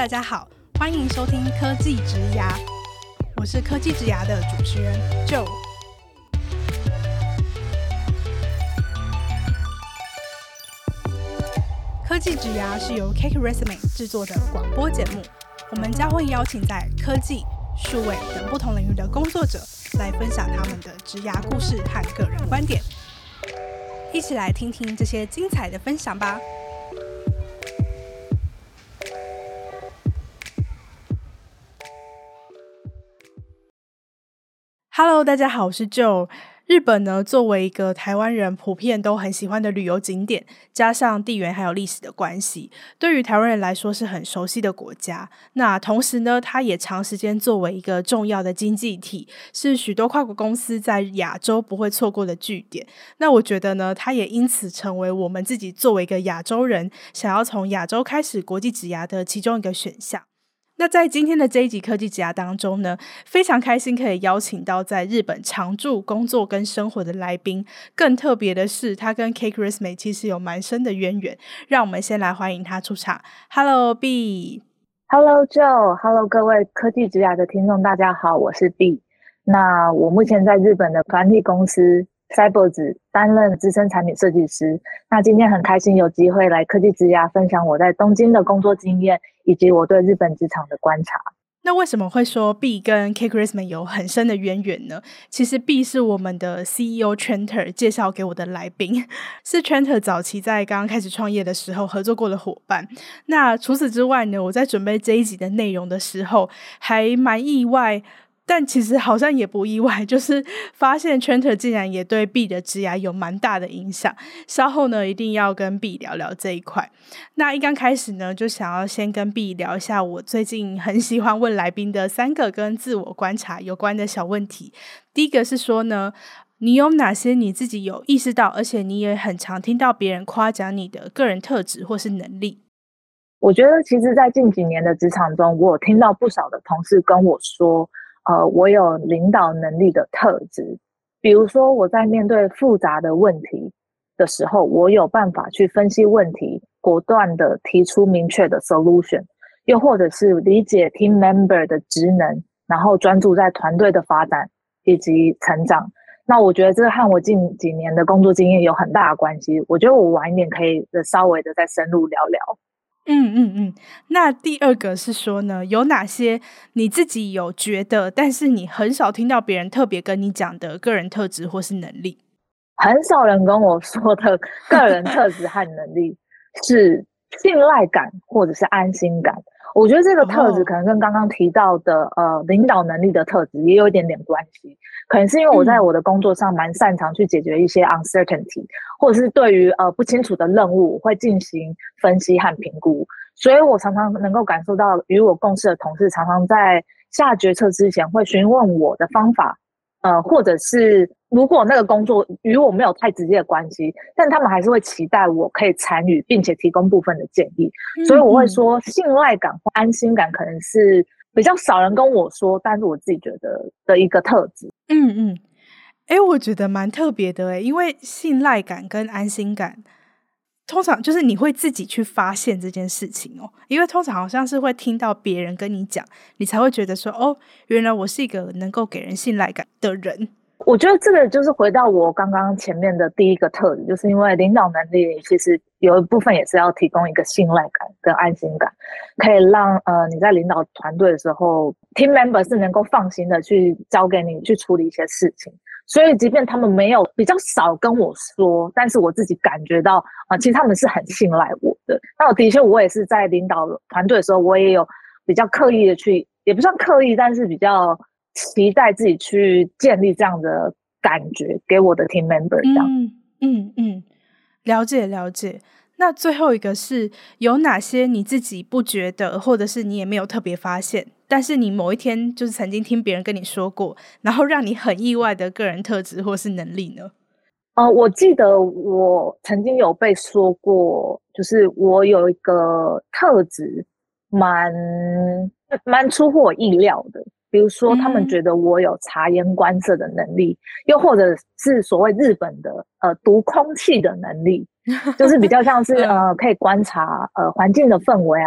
大家好，欢迎收听科技植牙，我是科技植牙的主持人 Joe。科技植牙是由 Cake Resume 制作的广播节目，我们将会邀请在科技、数位等不同领域的工作者来分享他们的职涯故事和个人观点，一起来听听这些精彩的分享吧。Hello， 大家好，我是 Joe。日本呢，作为一个台湾人普遍都很喜欢的旅游景点，加上地缘还有历史的关系，对于台湾人来说是很熟悉的国家。那同时呢，它也长时间作为一个重要的经济体，是许多跨国公司在亚洲不会错过的据点。那我觉得呢，它也因此成为我们自己作为一个亚洲人，想要从亚洲开始国际职涯的其中一个选项。那在今天的这一集科技职涯当中呢，非常开心可以邀请到在日本常住工作跟生活的来宾，更特别的是他跟 Cake Resume 其实有蛮深的渊源，让我们先来欢迎他出场。 Hello B。 Hello Joe， Hello 各位科技职涯的听众大家好，我是 B。 那我目前在日本的团体公司 Cyborgs 担任资深产品设计师。那今天很开心有机会来科技职涯分享我在东京的工作经验，以及我对日本职场的观察。 那为什么会说 B 跟 Cake Resume 有很深的渊源呢？其实 B 是我们的 CEO Trenter 介绍给我的来宾，是 Trenter 早期在刚刚开始创业的时候合作过的伙伴。那除此之外呢，我在准备这一集的内容的时候还蛮意外，但其实好像也不意外，就是发现 Trenter 竟然也对 B 的职涯有蛮大的影响。稍后呢，一定要跟 B 聊聊这一块。那一刚开始呢，就想要先跟 B 聊一下我最近很喜欢问来宾的3个跟自我观察有关的小问题。第一个是说呢，你有哪些你自己有意识到，而且你也很常听到别人夸奖你的个人特质或是能力？ 我觉得其实在近几年的职场中，我有听到不少的同事跟我说我有领导能力的特质。比如说我在面对复杂的问题的时候，我有办法去分析问题，果断的提出明确的 solution， 又或者是理解 team member 的职能，然后专注在团队的发展以及成长。那我觉得这和我近几年的工作经验有很大的关系。我觉得我晚一点可以稍微的再深入聊聊。 那第二个是说呢，有哪些你自己有觉得但是你很少听到别人特别跟你讲的个人特质或是能力？ 很少人跟我说的个人特质和能力是信赖感或者是安心感。我觉得这个特质可能跟刚刚提到的领导能力的特质也有一点点关系。可能是因为我在我的工作上蛮擅长去解决一些 uncertainty， 或者是对于不清楚的任务我会进行分析和评估，所以我常常能够感受到与我共事的同事常常在下决策之前会询问我的方法，或者是如果那个工作与我没有太直接的关系，但他们还是会期待我可以参与并且提供部分的建议。所以我会说信赖感或安心感可能是比较少人跟我说，但是我自己觉得的一个特质。 我觉得蛮特别的因为信赖感跟安心感通常就是你会自己去发现这件事情因为通常好像是会听到别人跟你讲，你才会觉得说原来我是一个能够给人信赖感的人。 我觉得这个就是回到我刚刚前面的第一个特质，就是因为领导能力其实有一部分也是要提供一个信赖感跟安心感，可以让你在领导团队的时候 team member 是能够放心的去交给你去处理一些事情。所以即便他们没有比较少跟我说，但是我自己感觉到其实他们是很信赖我的。那我的确我也是在领导团队的时候，我也有比较刻意的去，也不算刻意，但是比较期待自己去建立这样的感觉给我的 team member 这样。 了解了解。那最后一个是有哪些你自己不觉得，或者是你也没有特别发现，但是你某一天就是曾经听别人跟你说过，然后让你很意外的个人特质或是能力呢？ 我记得我曾经有被说过，就是我有一个特质蛮出乎我意料的。比如说他们觉得我有察言观色的能力，又或者是所谓日本的读空气的能力，就是比较像是可以观察环境的氛围啊，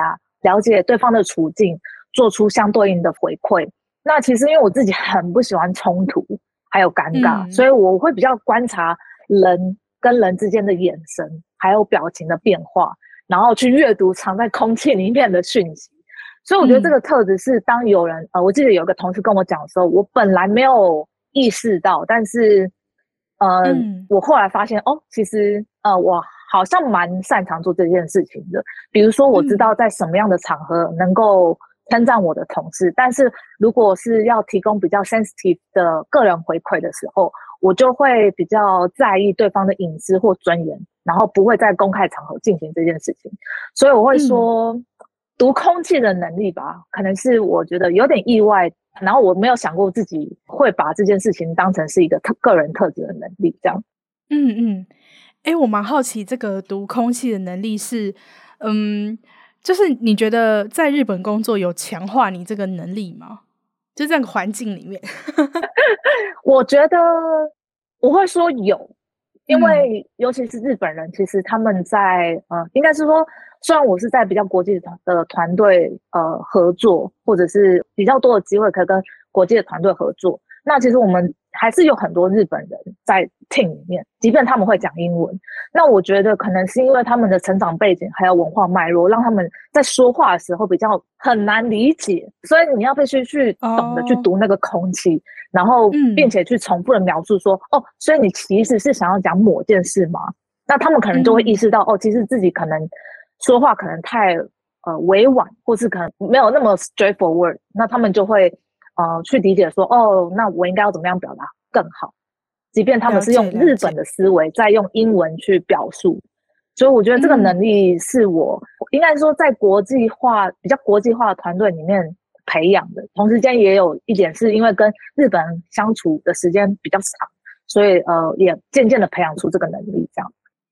了解对方的处境，做出相对应的回馈。那其实因为我自己很不喜欢冲突还有尴尬，所以我会比较观察人跟人之间的眼神还有表情的变化，然后去阅读藏在空气里面的讯息。所以我觉得这个特质是当有人我记得有个同事跟我讲的时候，我本来没有意识到，但是我后来发现其实我好像蛮擅长做这件事情的。比如说我知道在什么样的场合能够称赞我的同事，但是如果是要提供比较 sensitive 的个人回馈的时候，我就会比较在意对方的隐私或尊严，然后不会在公开场合进行这件事情。所以我会说读空气的能力吧，可能是我觉得有点意外，然后我没有想过自己会把这件事情当成是一个个人特质的能力这样。 我蛮好奇这个读空气的能力是就是你觉得在日本工作有强化你这个能力吗？就这个环境里面我觉得我会说有，因为尤其是日本人，其实他们在应该是说，虽然我是在比较国际的团队合作，或者是比较多的机会可以跟国际的团队合作，那其实我们还是有很多日本人在 team 里面，即便他们会讲英文。那我觉得可能是因为他们的成长背景还有文化脉络，让他们在说话的时候比较很难理解，所以你要必须去懂得去读那个空气，然后并且去重复的描述说所以你其实是想要讲某件事吗？那他们可能就会意识到其实自己可能说话可能太委婉，或是可能没有那么 straightforward， 那他们就会去理解说那我应该要怎么样表达更好，即便他们是用日本的思维在用英文去表述。所以我觉得这个能力是我应该说在比较国际化的团队里面培养的，同时间也有一点是因为跟日本人相处的时间比较长，所以也渐渐的培养出这个能力这样。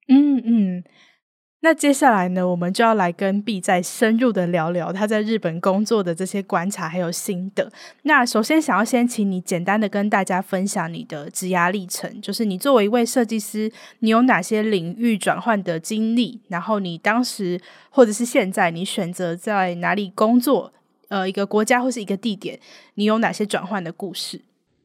那接下来呢，我们就要来跟 B 再深入的聊聊他在日本工作的这些观察还有心得。那首先想要先请你简单的跟大家分享你的职涯历程，就是你作为一位设计师，你有哪些领域转换的经历，然后你当时或者是现在你选择在哪里工作，一个国家或是一个地点，你有哪些转换的故事。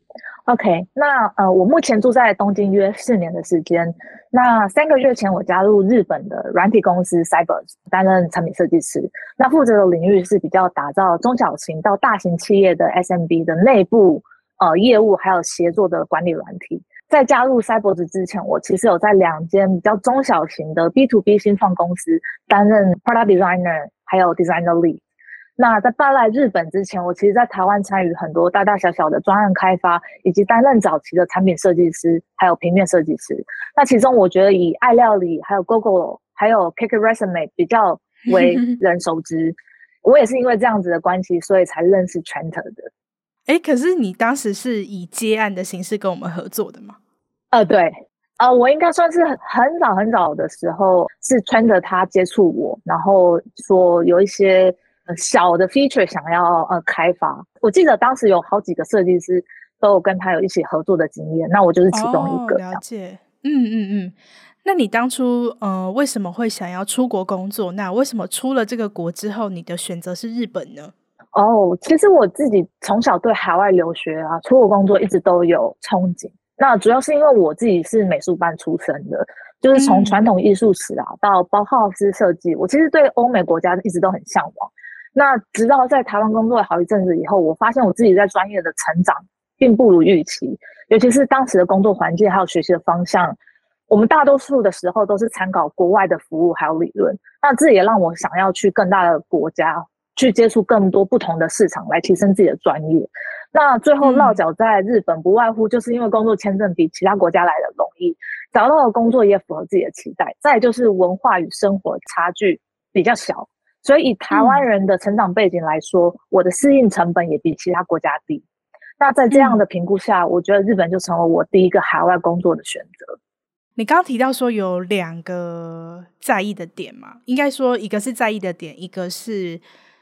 OK， 那我目前住在东京约4年的时间。那3个月前我加入日本的软体公司 Cyberz 担任产品设计师，那负责的领域是比较打造中小型到大型企业的 SMB 的内部业务还有协作的管理软体。在加入 Cyberz 之前，我其实有在2间比较中小型的 B2B 新创公司担任 Product Designer 还有 Designer Lead。那在搬来日本之前，我其实在台湾参与很多大大小小的专案开发，以及担任早期的产品设计师还有平面设计师。那其中我觉得以爱料理还有 Gogoro 还有 KKResume 比较为人熟知。我也是因为这样子的关系，所以才认识 Trenter 的。 可是你当时是以接案的形式跟我们合作的吗？ 对，我应该算是很早很早的时候是 Trenter 他接触我，然后说有一些小的 feature 想要开发。我记得当时有好几个设计师都有跟他有一起合作的经验，那我就是其中一个。 了解。那你当初为什么会想要出国工作？那为什么出了这个国之后，你的选择是日本呢？ 其实我自己从小对海外留学啊、出国工作一直都有憧憬。那主要是因为我自己是美术班出身的，就是从传统艺术史到包浩斯设计，我其实对欧美国家一直都很向往。那直到在台湾工作了好一阵子以后，我发现我自己在专业的成长并不如预期，尤其是当时的工作环境还有学习的方向，我们大多数的时候都是参考国外的服务还有理论。那这也让我想要去更大的国家，去接触更多不同的市场，来提升自己的专业。那最后落脚在日本，不外乎就是因为工作签证比其他国家来的容易，找到的工作也符合自己的期待，再来就是文化与生活差距比较小，所以以台湾人的成长背景来说，我的适应成本也比其他国家低。那在这样的评估下，我觉得日本就成为我第一个海外工作的选择。 你刚刚提到说有2个在意的点嘛，应该说一个是在意的点，一个是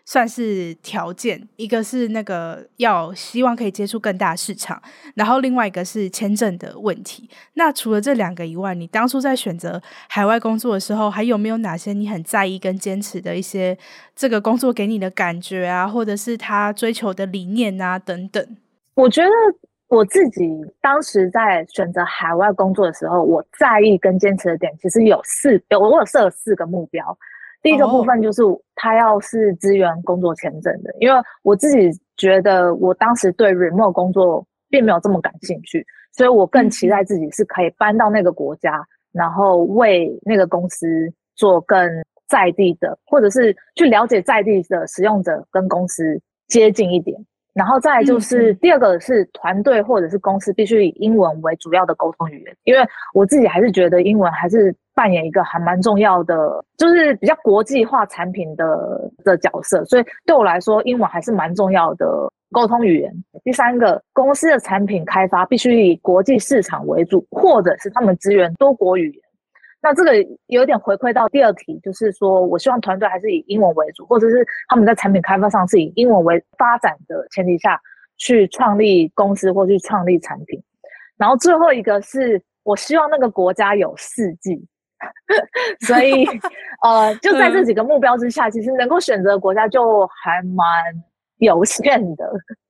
算是条件，一个是那个要希望可以接触更大市场，然后另外一个是签证的问题。那除了这2个以外，你当初在选择海外工作的时候，还有没有哪些你很在意跟坚持的一些这个工作给你的感觉啊，或者是他追求的理念啊等等？ 我觉得我自己当时在选择海外工作的时候，我在意跟坚持的点其实我有设了4个目标。第一个部分就是他要是支援工作签证的，因为我自己觉得我当时对 remote 工作并没有这么感兴趣，所以我更期待自己是可以搬到那个国家，然后为那个公司做更在地的，或者是去了解在地的使用者跟公司接近一点。然后再来就是第二个是团队或者是公司必须以英文为主要的沟通语言，因为我自己还是觉得英文还是扮演一个还蛮重要的，就是比较国际化产品的角色，所以对我来说英文还是蛮重要的沟通语言。第三个，公司的产品开发必须以国际市场为主，或者是他们支援多国语言。那这个有点回馈到第二题，就是说我希望团队还是以英文为主，或者是他们在产品开发上是以英文为发展的前提下去创立公司或去创立产品。然后最后一个是我希望那个国家有4季所以就在这几个目标之下，其实能够选择的国家就还蛮有限的。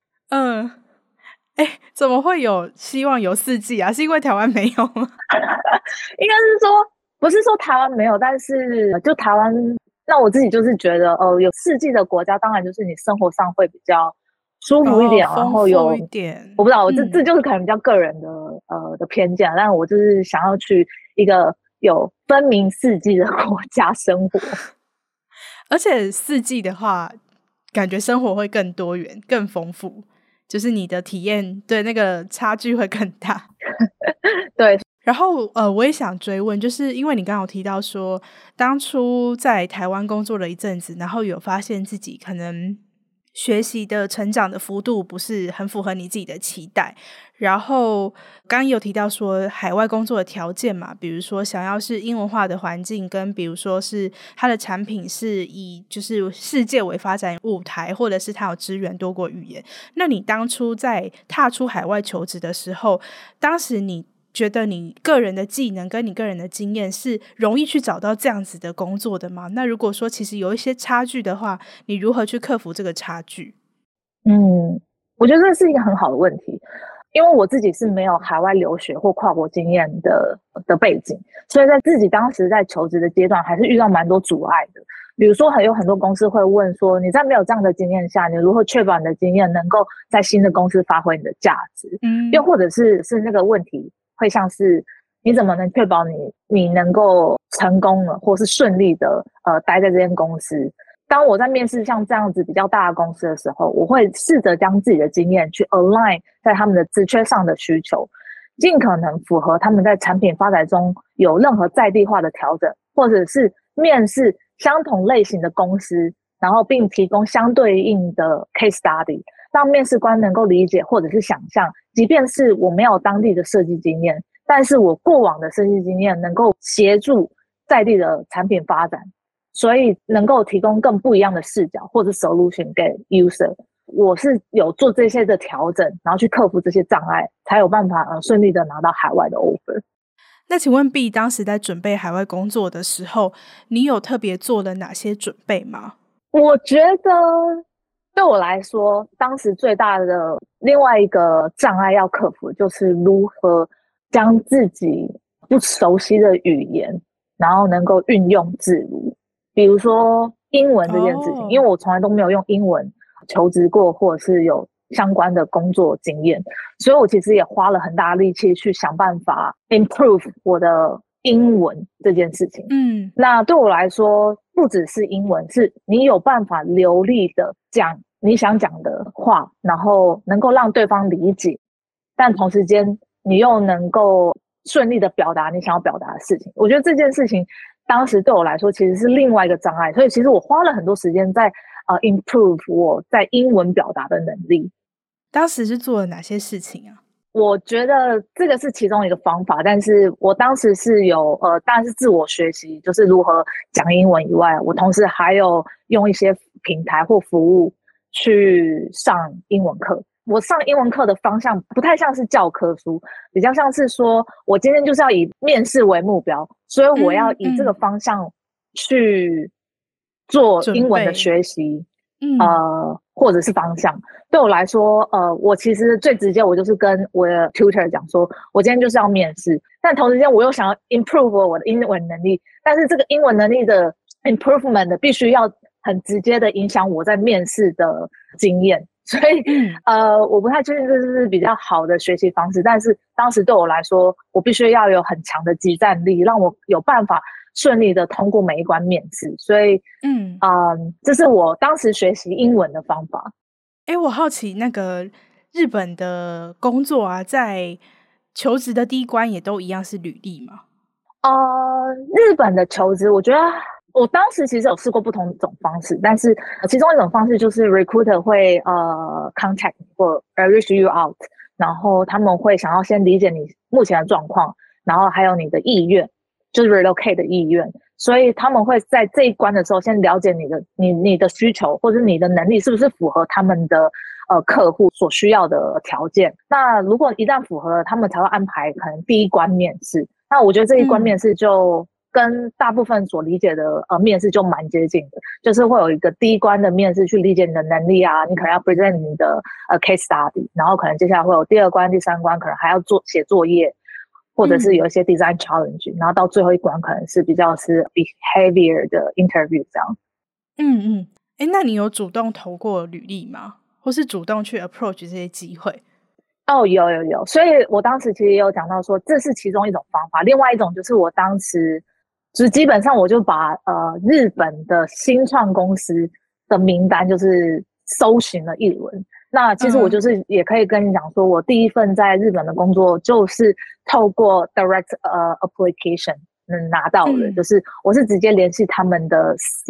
怎么会有希望有4季啊？是因为台湾没有吗？ 应该是说不是说台湾没有，但是就台湾，那我自己就是觉得有4季的国家，当然就是你生活上会比较舒服一点，然后有一点， 我不知道，这就是可能比较个人的偏见，但我就是想要去一个有分明4季的国家生活。 而且4季的话，感觉生活会更多元、更丰富，就是你的体验对那个差距会更大。 对。 然后我也想追问，就是因为你刚刚有提到说，当初在台湾工作了一阵子，然后有发现自己可能学习的成长的幅度不是很符合你自己的期待，然后刚刚有提到说海外工作的条件嘛，比如说想要是英文化的环境，跟比如说是它的产品是以就是世界为发展舞台，或者是它有支援多国语言。那你当初在踏出海外求职的时候，当时你觉得你个人的技能跟你个人的经验是容易去找到这样子的工作的吗？那如果说其实有一些差距的话，你如何去克服这个差距？ 我觉得这是一个很好的问题，因为我自己是没有海外留学或跨国经验的背景，所以在自己当时在求职的阶段还是遇到蛮多阻碍的。比如说有很多公司会问说，你在没有这样的经验下，你如何确保你的经验能够在新的公司发挥你的价值？又或者是那个问题会像是你怎么能确保你能够成功了或是顺利的待在这间公司。当我在面试像这样子比较大的公司的时候，我会试着将自己的经验去 align 在他们的职缺上的需求，尽可能符合他们在产品发展中有任何在地化的调整，或者是面试相同类型的公司，然后并提供相对应的 case study， 让面试官能够理解或者是想象，即便是我没有当地的设计经验，但是我过往的设计经验能够协助在地的产品发展，所以能够提供更不一样的视角或者 solution 给 user。 我是有做这些的调整，然后去克服这些障碍，才有办法顺利的拿到海外的 offer。 那请问 B 当时在准备海外工作的时候，你有特别做了哪些准备吗？ 我觉得对我来说，当时最大的另外一个障碍要克服，就是如何将自己不熟悉的语言，然后能够运用自如。比如说英文这件事情，因为我从来都没有用英文求职过，或者是有相关的工作经验，所以我其实也花了很大力气去想办法 improve 我的英文这件事情。那对我来说，不只是英文，是你有办法流利的讲你想讲的话，然后能够让对方理解，但同时间你又能够顺利的表达你想要表达的事情。我觉得这件事情当时对我来说其实是另外一个障碍，所以其实我花了很多时间在improve 我在英文表达的能力。 当时是做了哪些事情啊？ 我觉得这个是其中一个方法，但是我当时是有当然是自我学习，就是如何讲英文以外，我同时还有用一些平台或服务去上英文课。我上英文课的方向不太像是教科书，比较像是说我今天就是要以面试为目标，所以我要以这个方向去做英文的学习，或者是方向。对我来说，我其实最直接，我就是跟我的 tutor 讲说，我今天就是要面试，但同时间我又想要 improve 我的英文能力，但是这个英文能力的 improvement 必须要很直接的影响我在面试的经验。所以我不太确定这是比较好的学习方式，但是当时对我来说，我必须要有很强的即战力，让我有办法顺利的通过每一关面试。所以这是我当时学习英文的方法。 我好奇那个日本的工作啊，在求职的第一关也都一样是履历吗？ 日本的求职，我觉得我当时其实有试过不同种方式，但是其中一种方式就是 recruiter 会contact 或reach you out， 然后他们会想要先理解你目前的状况，然后还有你的意愿，就是 relocate 的意愿，所以他们会在这一关的时候先了解你的需求或者你的能力是不是符合他们的客户所需要的条件。那如果一旦符合了，他们才会安排可能第一关面试。那我觉得这一关面试就跟大部分所理解的面试就蛮接近的，就是会有一个第一关的面试去理解你的能力啊，你可能要 present 你的case study， 然后可能接下来会有第二关、第三关，可能还要写作业，或者是有一些 design challenge，然后到最后一关可能是比较是 behavior 的 interview 这样。 那你有主动投过履历吗？或是主动去 approach 这些机会？ 有，所以我当时其实也有讲到说，这是其中一种方法。另外一种就是我当时就是基本上我就把日本的新创公司的名单就是搜寻了一轮。那其实我就是也可以跟你讲说，我第一份在日本的工作就是透过 direct application 拿到的，就是我是直接联系他们的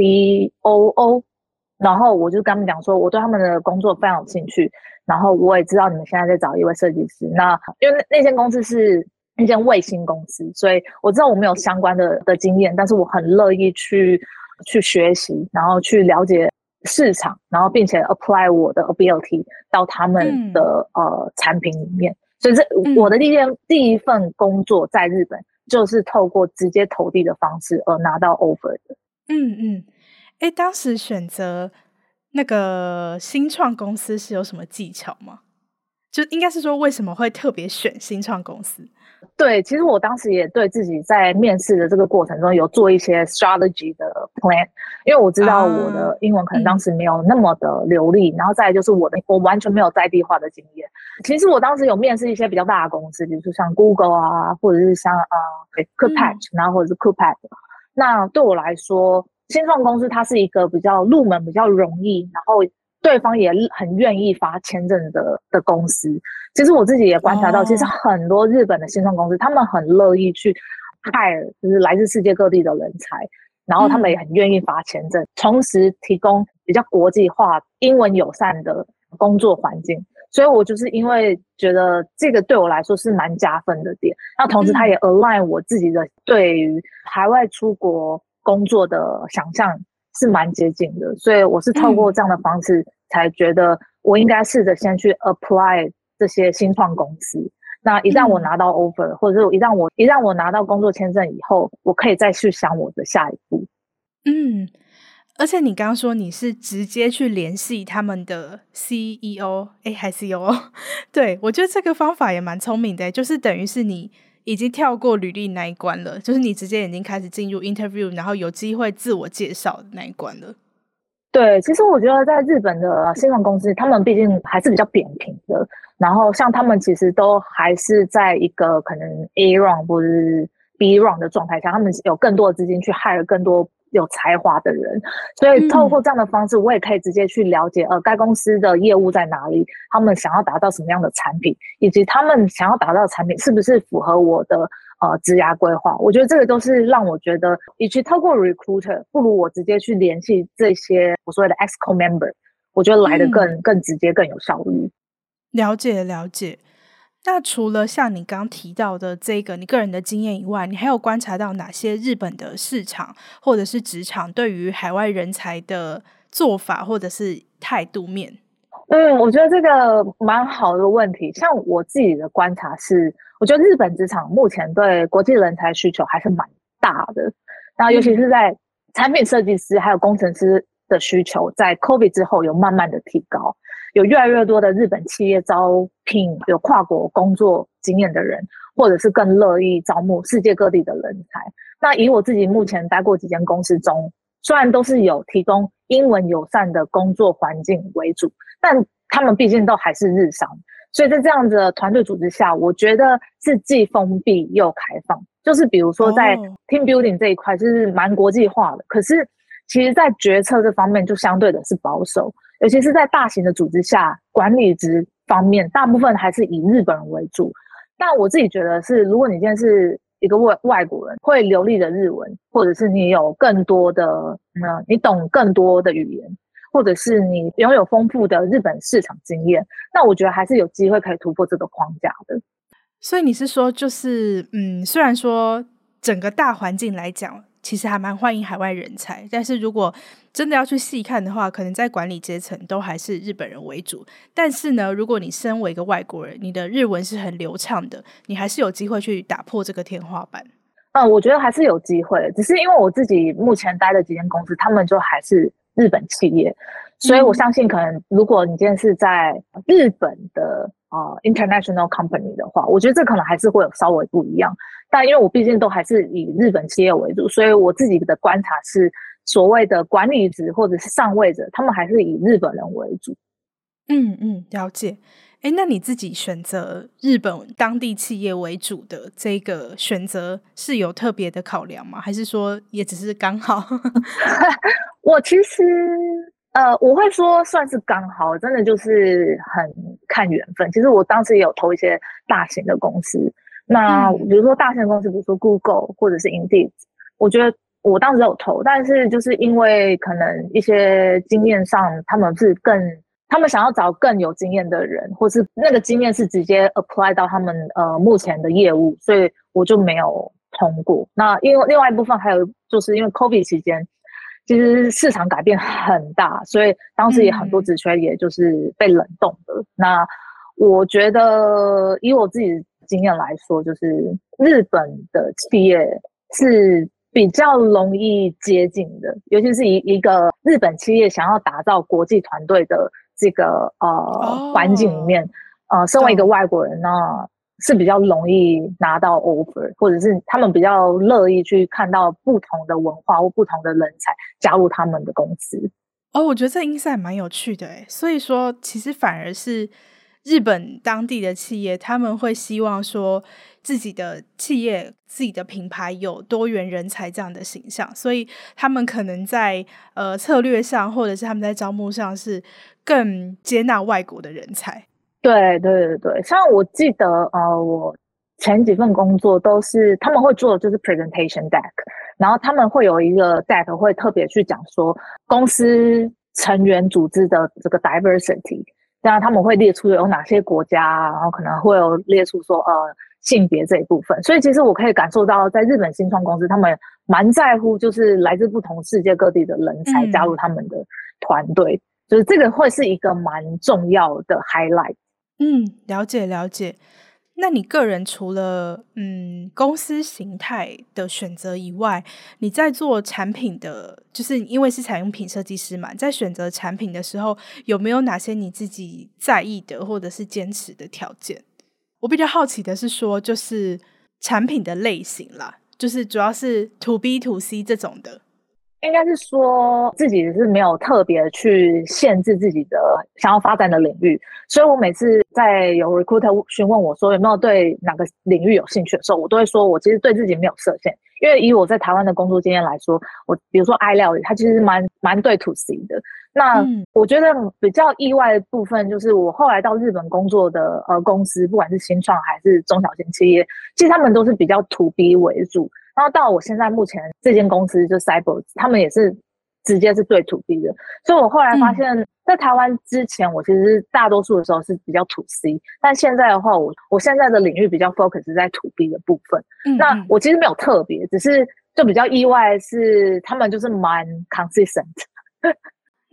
COO， 然后我就跟他们讲说我对他们的工作非常有兴趣，然后我也知道你们现在在找一位设计师，那因为那间公司是一间卫星公司，所以我知道我没有相关的经验，但是我很乐意去学习，然后去了解市场，然后并且 apply 我的 ability 到他们的产品里面。所以我的第一份工作在日本就是透过直接投递的方式而拿到 offer 的。 当时选择那个新创公司是有什么技巧吗？就应该是说为什么会特别选新创公司？ 对，其实我当时也对自己在面试的这个过程中有做一些 strategy 的 plan， 因为我知道我的英文可能当时没有那么的流利，然后再来就是我完全没有在地化的经验。其实我当时有面试一些比较大的公司，比如说像 Google 啊，或者是像Coolpad， 然后或者是 Coolpad。那对我来说，新创公司它是一个比较入门、比较容易，然后对方也很愿意发签证的公司。其实我自己也观察到，其实很多日本的新创公司，他们很乐意去 hire 就是来自世界各地的人才，然后他们也很愿意发签证，同时提供比较国际化、英文友善的工作环境。所以我就是因为觉得这个对我来说是蛮加分的点，那同时它也 align 我自己的对于海外出国工作的想象是蛮接近的，所以我是透过这样的方式才觉得我应该试着先去 apply 这些新创公司。那一旦我拿到 offer， 或者是一旦我拿到工作签证以后，我可以再去想我的下一步。 而且你刚刚说你是直接去联系他们的 CEO， 还 COO， 对，我觉得这个方法也蛮聪明的，就是等于是你已经跳过履历那一关了，就是你直接已经开始进入 interview， 然后有机会自我介绍的那一关了。 对，其实我觉得在日本的新创公司，他们毕竟还是比较扁平的，然后像他们其实都还是在一个可能 A round 或者是 B round 的状态下，他们有更多的资金去 hire 更多有才华的人，所以透过这样的方式，我也可以直接去了解该公司的业务在哪里，他们想要达到什么样的产品，以及他们想要达到的产品是不是符合我的职涯规划。我觉得这个都是让我觉得，与其透过 recruiter， 不如我直接去联系这些我所谓的 EXCO member， 我觉得来得更直接、更有效率。 了解。那除了像你刚提到的这个你个人的经验以外，你还有观察到哪些日本的市场或者是职场对于海外人才的做法或者是态度面？ 我觉得这个蛮好的问题。像我自己的观察是，我觉得日本职场目前对国际人才需求还是蛮大的。然后尤其是在产品设计师还有工程师的需求，在 COVID 之后有慢慢的提高，有越来越多的日本企业招聘有跨国工作经验的人，或者是更乐意招募世界各地的人才。那以我自己目前待过几间公司中，虽然都是有提供英文友善的工作环境为主，但他们毕竟都还是日商，所以在这样子的团队组织下，我觉得是既封闭又开放。就是比如说在 team building 这一块就是蛮国际化的，可是其实在决策这方面就相对的是保守，尤其是在大型的组织下，管理职方面大部分还是以日本人为主。但我自己觉得是，如果你今天是一个外国人，会流利的日文，或者是你有更多的你懂更多的语言，或者是你拥有丰富的日本市场经验，那我觉得还是有机会可以突破这个框架的。 所以你是说就是虽然说整个大环境来讲其实还蛮欢迎海外人才，但是如果真的要去细看的话，可能在管理阶层都还是日本人为主。但是呢，如果你身为一个外国人，你的日文是很流畅的，你还是有机会去打破这个天花板。 我觉得还是有机会，只是因为我自己目前待的几间公司，他们就还是日本企业，所以我相信可能如果你今天是在日本的international company 的话，我觉得这可能还是会有稍微不一样。但因为我毕竟都还是以日本企业为主，所以我自己的观察是，所谓的管理职或者是上位者，他们还是以日本人为主。 了解。那你自己选择日本当地企业为主的这个选择是有特别的考量吗？还是说也只是刚好？ 我其实我会说算是刚好，真的就是很看缘分。其实我当时也有投一些大型的公司，那比如说大型的公司，比如说 Google 或者是 Indeed， 我觉得我当时有投，但是就是因为可能一些经验上，他们想要找更有经验的人，或是那个经验是直接 apply 到他们目前的业务，所以我就没有通过。那因为另外一部分还有就是因为 COVID 期间，其实市场改变很大，所以当时也很多职缺也就是被冷冻的。那我觉得以我自己的经验来说，就是日本的企业是比较容易接近的，尤其是一个日本企业想要打造国际团队的这个环境里面，身为一个外国人，那是比较容易拿到 offer， 或者是他们比较乐意去看到不同的文化或不同的人才加入他们的公司。 我觉得这insight蛮有趣的耶。所以说其实反而是日本当地的企业，他们会希望说自己的企业自己的品牌有多元人才这样的形象，所以他们可能在策略上或者是他们在招募上是更接纳外国的人才。 对，像我记得我前几份工作都是他们会做的就是 presentation deck， 然后他们会有一个 deck 会特别去讲说公司成员组织的这个 diversity， 这样他们会列出有哪些国家，然后可能会有列出说性别这一部分。所以其实我可以感受到在日本新创公司他们蛮在乎就是来自不同世界各地的人才加入他们的团队，就是这个会是一个蛮重要的 highlight。 了解。那你个人除了公司形态的选择以外，你在做产品的，就是因为是产品设计师嘛，在选择产品的时候，有没有哪些你自己在意的或者是坚持的条件？我比较好奇的是说，就是产品的类型啦，就是主要是 to B to C 这种的。 应该是说自己是没有特别去限制自己的想要发展的领域，所以我每次在有 recruiter 询问我说有没有对哪个领域有兴趣的时候，我都会说我其实对自己没有设限。因为以我在台湾的工作经验来说，我比如说爱料理，它其实蛮对 to C 的。那我觉得比较意外的部分就是我后来到日本工作的公司，不管是新创还是中小型企业，其实他们都是比较 to B 为主。然后到我现在目前这间公司就 Cyber， 他们也是直接是对 to B 的。所以我后来发现在台湾之前我其实大多数的时候是比较 to C， 但现在的话我现在的领域比较 focus 在 to B 的部分。那我其实没有特别，只是就比较意外是他们就是蛮 consistent。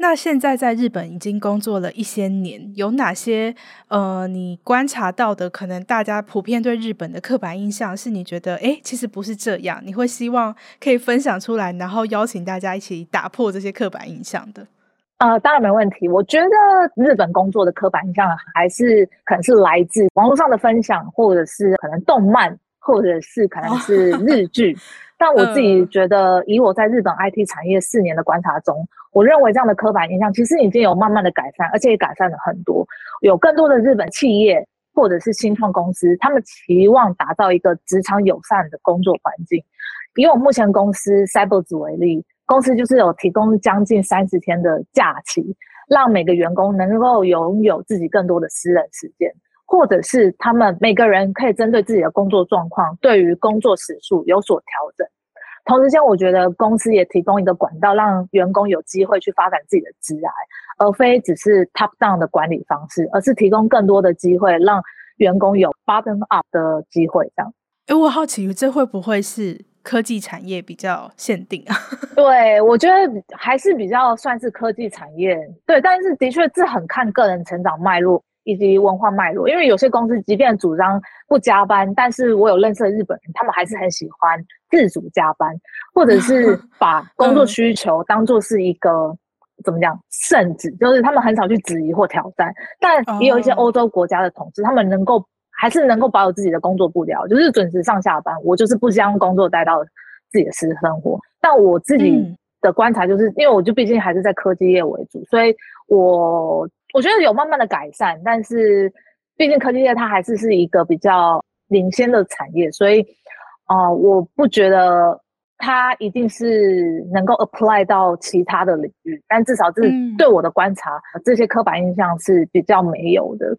那现在在日本已经工作了一些年，有哪些你观察到的可能大家普遍对日本的刻板印象是你觉得其实不是这样，你会希望可以分享出来，然后邀请大家一起打破这些刻板印象的？ 当然没问题。我觉得日本工作的刻板印象还是可能是来自网络上的分享，或者是可能动漫，或者是可能是日剧。但我自己觉得，以我在日本 IT 产业4年的观察中，我认为这样的刻板印象其实已经有慢慢的改善，而且也改善了很多。有更多的日本企业或者是新创公司，他们期望打造一个职场友善的工作环境。以我目前公司 Cyber 为例，公司就是有提供将近30天的假期，让每个员工能够拥有自己更多的私人时间，或者是他们每个人可以针对自己的工作状况，对于工作时数有所调整。同时间，我觉得公司也提供一个管道，让员工有机会去发展自己的职涯，而非只是 top down 的管理方式，而是提供更多的机会，让员工有 bottom up 的机会。这样。 我好奇，这会不会是科技产业比较限定啊？ 对，我觉得还是比较算是科技产业。对，但是的确这很看个人成长脉络以及文化脉络，因为有些公司即便主张不加班，但是我有认识的日本人，他们还是很喜欢自主加班，或者是把工作需求当作是一个怎么讲圣旨，就是他们很少去质疑或挑战。但也有一些欧洲国家的同事，他们还是能够保有自己的工作步调，就是准时上下班，我就是不将工作带到自己的私生活。但我自己的观察就是，因为我就毕竟还是在科技业为主，所以我觉得有慢慢的改善，但是毕竟科技业它还是一个比较领先的产业，所以我不觉得它一定是能够 apply 到其他的领域，但至少是对我的观察，这些刻板印象是比较没有的。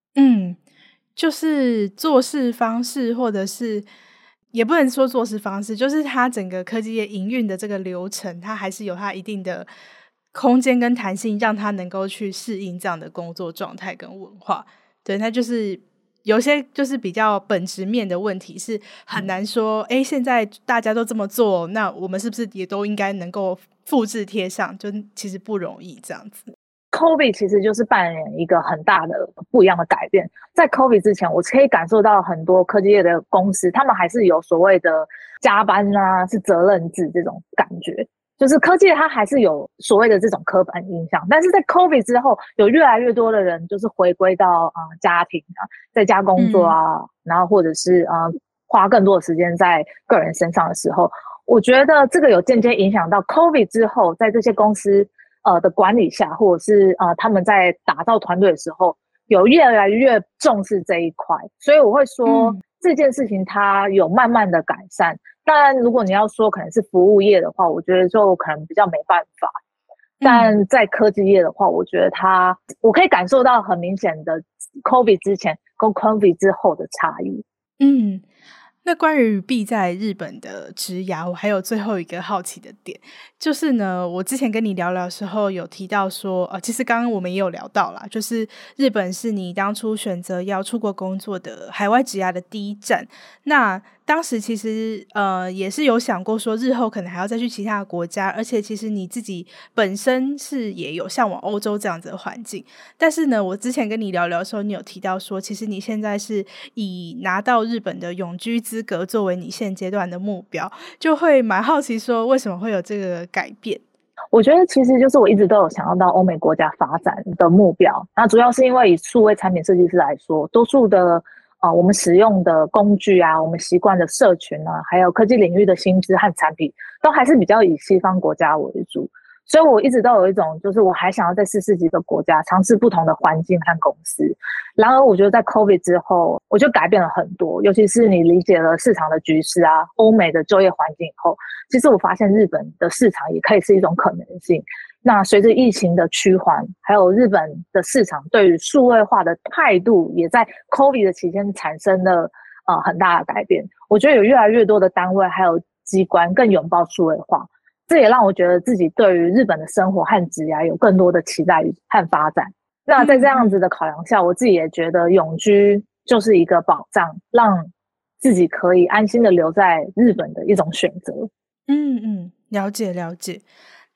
就是做事方式，或者是也不能说做事方式，就是它整个科技业营运的这个流程，它还是有它一定的空间跟弹性，让它能够去适应这样的工作状态跟文化。对，那就是有些就是比较本质面的问题，是很难说现在大家都这么做，那我们是不是也都应该能够复制贴上，就其实不容易这样子。 COVID 其实就是扮演一个很大的不一样的改变。在 COVID 之前，我可以感受到很多科技业的公司，他们还是有所谓的加班啊，是责任制这种感觉。就是科技它还是有所谓的这种刻板印象，但是在 COVID 之后，有越来越多的人就是回归到家庭啊，在家工作啊，然后或者是花更多的时间在个人身上的时候，我觉得这个有间接影响到 COVID 之后，在这些公司的管理下，或者是他们在打造团队的时候，有越来越重视这一块，所以我会说这件事情它有慢慢的改善。当然，如果你要说可能是服务业的话，我觉得就可能比较没办法。但在科技业的话，我觉得我可以感受到很明显的 COVID 之前跟 COVID 之后的差异。 那关于B在日本的职涯，我还有最后一个好奇的点，就是呢，我之前跟你聊聊的时候有提到说，其实刚刚我们也有聊到啦，就是日本是你当初选择要出国工作的海外职涯的第一站。那当时其实也是有想过说，日后可能还要再去其他的国家，而且其实你自己本身是也有向往欧洲这样子的环境。但是呢，我之前跟你聊聊的时候，你有提到说，其实你现在是以拿到日本的永居资格作为你现阶段的目标，就会蛮好奇说为什么会有这个改变。 我觉得其实就是我一直都有想要到欧美国家发展的目标，那主要是因为以数位产品设计师来说，多数的我们使用的工具啊，我们习惯的社群啊，还有科技领域的薪资和产品，都还是比较以西方国家为主。所以我一直都有一种，就是我还想要再试试几个国家，尝试不同的环境和公司。然而，我觉得在 COVID 之后，我就改变了很多，尤其是你理解了市场的局势啊，欧美的就业环境以后，其实我发现日本的市场也可以是一种可能性。那随着疫情的趋缓，还有日本的市场对于数位化的态度，也在 COVID 的期间产生了很大的改变。我觉得有越来越多的单位还有机关更拥抱数位化，这也让我觉得自己对于日本的生活和职业有更多的期待和发展。那在这样子的考量下，我自己也觉得永居就是一个保障，让自己可以安心的留在日本的一种选择。 了解了解。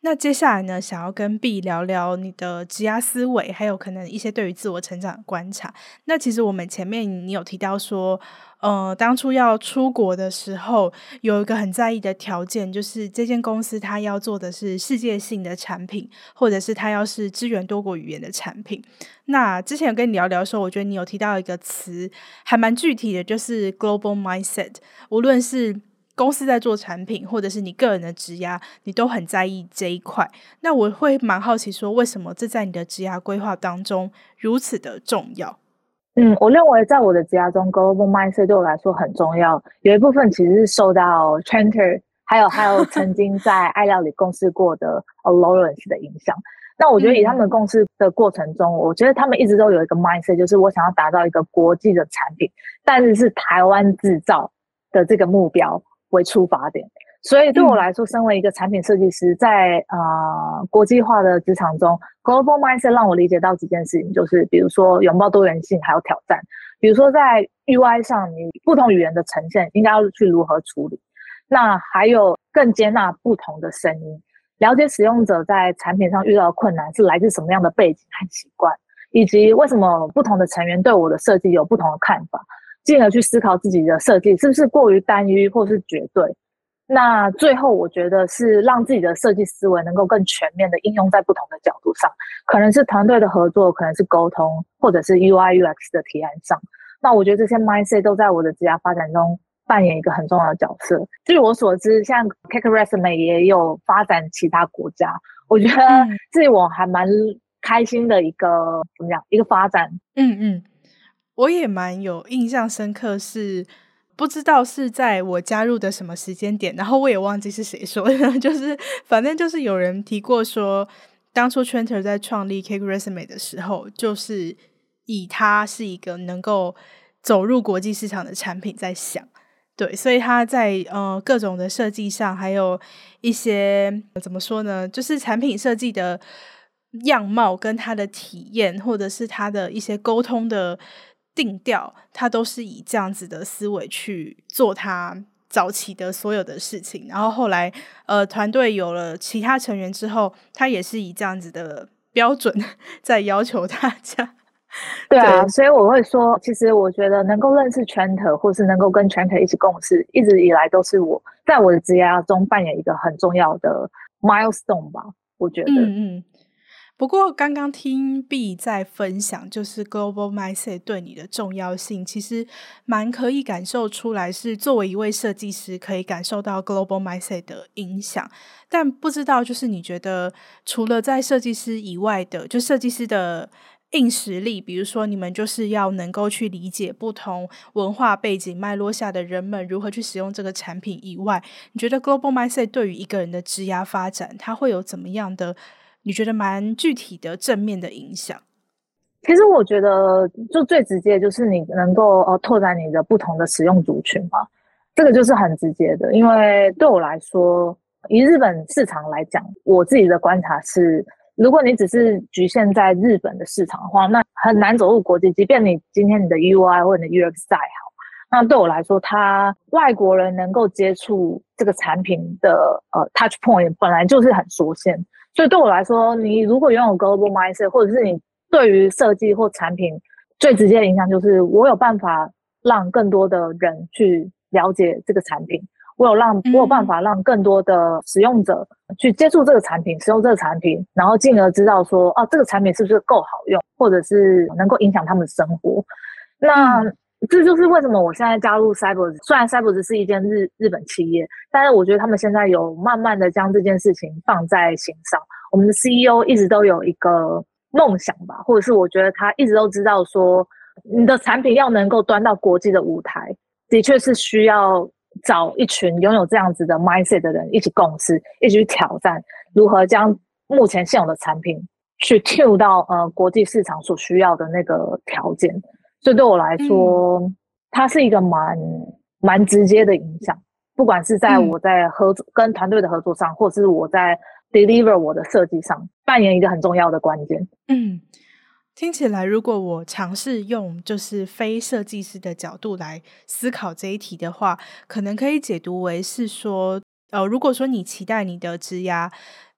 那接下来呢，想要跟 B 聊聊你的职涯思维，还有可能一些对于自我成长的观察。那其实我们前面你有提到说，当初要出国的时候，有一个很在意的条件，就是这间公司它要做的是世界性的产品，或者是它要是支援多国语言的产品。那之前有跟你聊聊的时候，我觉得你有提到一个词，还蛮具体的，就是 global mindset。无论是公司在做产品，或者是你个人的职涯，你都很在意这一块。那我会蛮好奇说，为什么这在你的职涯规划当中如此的重要？ 我认为在我的职涯中，global mindset 对我来说很重要。有一部分其实是受到 Trenter 还有曾经在爱料理共事过的 Lawrence 的影响。那我觉得以他们共事的过程中，我觉得他们一直都有一个 mindset， 就是我想要打造一个国际的产品，但是是台湾制造的这个目标为出发点。所以对我来说，身为一个产品设计师，在国际化的职场中 ，global mindset 让我理解到几件事情，就是比如说拥抱多元性还有挑战，比如说在 UI 上，你不同语言的呈现应该要去如何处理，那还有更接纳不同的声音，了解使用者在产品上遇到的困难是来自什么样的背景和习惯，以及为什么不同的成员对我的设计有不同的看法，进而去思考自己的设计是不是过于单一或是绝对。那最后我觉得是让自己的设计思维能够更全面的应用在不同的角度上，可能是团队的合作，可能是沟通，或者是 UI UX 的提案上。那我觉得这些 mindset 都在我的职业发展中扮演一个很重要的角色。据我所知，像 Cake Resume 也有发展其他国家，我觉得是我还蛮开心的一个怎么讲一个发展。 我也蛮有印象深刻是。不知道是在我加入的什么时间点，然后我也忘记是谁说的，就是反正就是有人提过说，当初 Trenter 在创立 Cake Resume 的时候，就是以它是一个能够走入国际市场的产品在想，对，所以它在各种的设计上，还有一些怎么说呢，就是产品设计的样貌跟它的体验，或者是它的一些沟通的定调，他都是以这样子的思维去做他早期的所有的事情，然后后来团队有了其他成员之后，他也是以这样子的标准在要求大家。 对啊，所以我会说，其实我觉得能够认识 Trenter 或是能够跟 Trenter 一起共事，一直以来都是我在我的职业中扮演一个很重要的 milestone 吧，我觉得。 不过刚刚听 B 在分享，就是 global mindset 对你的重要性，其实蛮可以感受出来，是作为一位设计师可以感受到 global mindset 的影响。但不知道，就是你觉得除了在设计师以外的，就设计师的硬实力，比如说你们就是要能够去理解不同文化背景脉络下的人们如何去使用这个产品以外，你觉得 global mindset 对于一个人的职涯发展，它会有怎么样的你觉得蛮具体的正面的影响？ 其实我觉得就最直接就是你能够拓展你的不同的使用族群嘛，这个就是很直接的。因为对我来说，以日本市场来讲，我自己的观察是，如果你只是局限在日本的市场的话，那很难走入国际。即便你今天你的 UI 或者你的 UX 再好，那对我来说，外国人能够接触这个产品的touch point 本来就是很缩限。所以对我来说，你如果拥有 global mindset， 或者是你对于设计或产品最直接的影响，就是我有办法让更多的人去了解这个产品，我有办法让更多的使用者去接触这个产品，使用这个产品，然后进而知道说，这个产品是不是够好用，或者是能够影响他们的生活。那这就是为什么我现在加入 Cyborgs， 虽然 Cyborgs 是一间日本企业，但是我觉得他们现在有慢慢的将这件事情放在心上。我们的 CEO 一直都有一个梦想吧，或者是我觉得他一直都知道说，你的产品要能够端到国际的舞台，的确是需要找一群拥有这样子的 mindset 的人一起共事，一起去挑战如何将目前现有的产品去 tune 到国际市场所需要的那个条件。所以对我来说，它是一个蛮直接的影响，不管是在我在合作跟团队的合作上，或是我在 deliver 我的设计上，扮演一个很重要的关键。 听起来如果我尝试用就是非设计师的角度来思考这一题的话，可能可以解读为是说如果说你期待你的职涯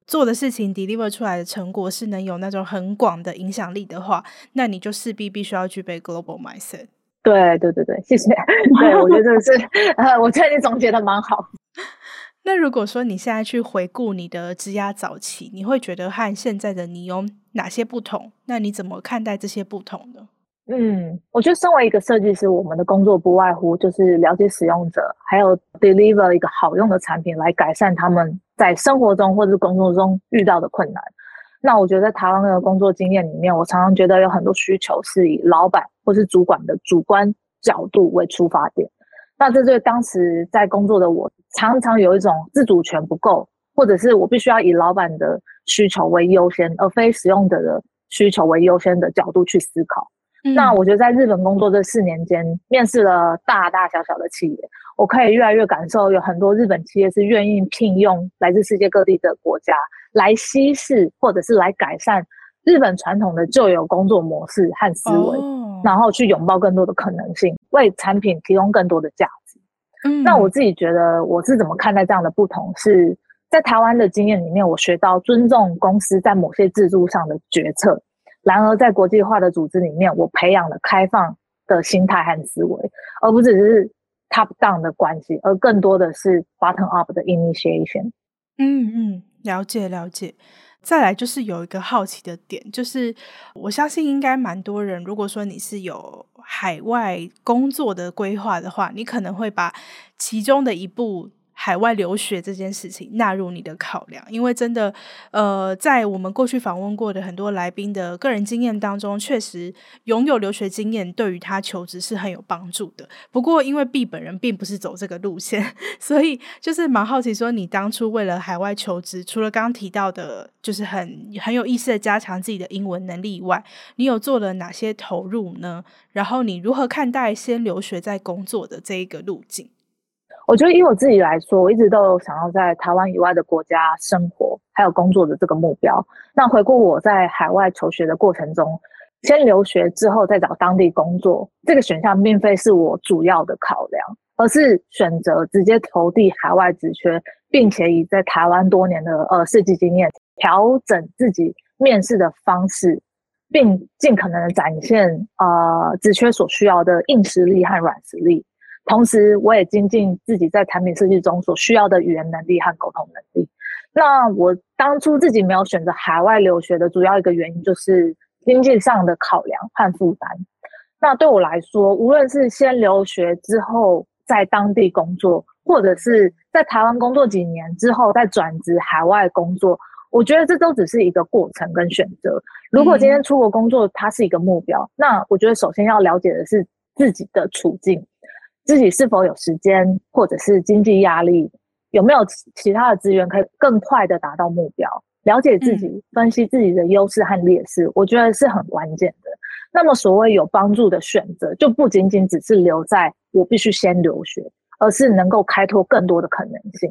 做的事情 deliver 出来的成果是能有那种很广的影响力的话，那你就势必必须要具备 global mindset。 对对对对，谢谢。对，我觉得这个是我觉得你总结的蛮好。 那如果说你现在去回顾你的职涯早期，你会觉得和现在的你有哪些不同？那你怎么看待这些不同呢？ 我觉得身为一个设计师，我们的工作不外乎就是了解使用者，还有 deliver 一个好用的产品来改善他们在生活中或者工作中遇到的困难。那我觉得在台湾的工作经验里面，我常常觉得有很多需求是以老板或是主管的主观角度为出发点。那这对当时在工作的我，常常有一种自主权不够，或者是我必须要以老板的需求为优先，而非使用者的需求为优先的角度去思考。那我觉得在日本工作这4年间，面试了大大小小的企业，我可以越来越感受有很多日本企业是愿意聘用来自世界各地的国家来稀释或者是来改善日本传统的旧有工作模式和思维，然后去拥抱更多的可能性，为产品提供更多的价值。那我自己觉得我是怎么看待这样的不同，是在台湾的经验里面，我学到尊重公司在某些制度上的决策，然而在国际化的组织里面，我培养了开放的心态和思维，而不只是 top down 的关系，而更多的是 bottom up 的 initiation。 了解了解。再来就是有一个好奇的点，就是我相信应该蛮多人，如果说你是有海外工作的规划的话，你可能会把其中的一步海外留学这件事情纳入你的考量，因为真的在我们过去访问过的很多来宾的个人经验当中，确实拥有留学经验对于他求职是很有帮助的。不过因为 B 本人并不是走这个路线，所以就是蛮好奇说，你当初为了海外求职，除了刚刚提到的就是很有意识的加强自己的英文能力以外，你有做了哪些投入呢？然后你如何看待先留学再工作的这一个路径？ 我觉得以我自己来说，我一直都有想要在台湾以外的国家生活还有工作的这个目标。那回顾我在海外求学的过程中，先留学之后再找当地工作，这个选项并非是我主要的考量，而是选择直接投递海外职缺，并且以在台湾多年的设计经验，调整自己面试的方式，并尽可能的展现职缺所需要的硬实力和软实力。同时我也精进自己在产品设计中所需要的语言能力和沟通能力。那我当初自己没有选择海外留学的主要一个原因就是经济上的考量和负担。那对我来说，无论是先留学之后在当地工作，或者是在台湾工作几年之后再转职海外工作，我觉得这都只是一个过程跟选择。如果今天出国工作它是一个目标，那我觉得首先要了解的是自己的处境，自己是否有时间或者是经济压力，有没有其他的资源可以更快的达到目标，了解自己，分析自己的优势和劣势，我觉得是很关键的。那么所谓有帮助的选择，就不仅仅只是留在我必须先留学，而是能够开拓更多的可能性。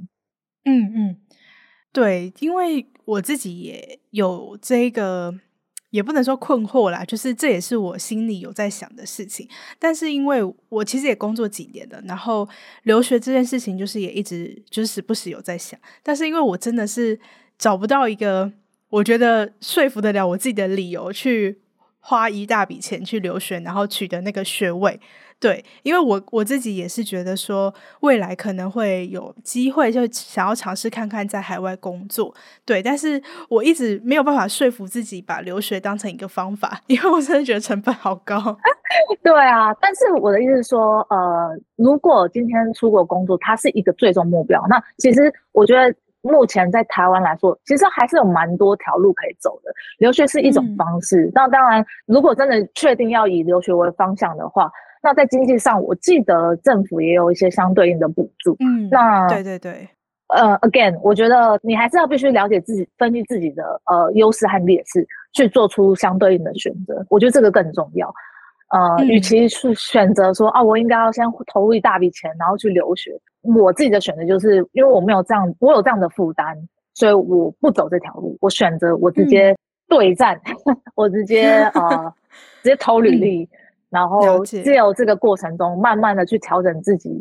对，因为我自己也有这个，也不能说困惑啦，就是这也是我心里有在想的事情。但是因为我其实也工作几年了，然后留学这件事情就是也一直就是时不时有在想，但是因为我真的是找不到一个我觉得说服得了我自己的理由去花一大笔钱去留学，然后取得那个学位。对，因为我自己也是觉得说未来可能会有机会就想要尝试看看在海外工作。对，但是我一直没有办法说服自己把留学当成一个方法，因为我真的觉得成本好高。 对啊，但是我的意思是说如果今天出国工作它是一个最终目标，那其实我觉得目前在台湾来说，其实还是有蛮多条路可以走的。留学是一种方式，那当然如果真的确定要以留学为方向的话，那在经济上我记得政府也有一些相对应的补助。那对对对 again 我觉得你还是要必须了解自己，分析自己的优势和劣势，去做出相对应的选择，我觉得这个更重要。与其去选择说我应该要先投入一大笔钱然后去留学，我自己的选择就是因为我有这样的负担，所以我不走这条路，我选择我直接对战我直接直接投履历，然后借由这个过程中慢慢的去调整自己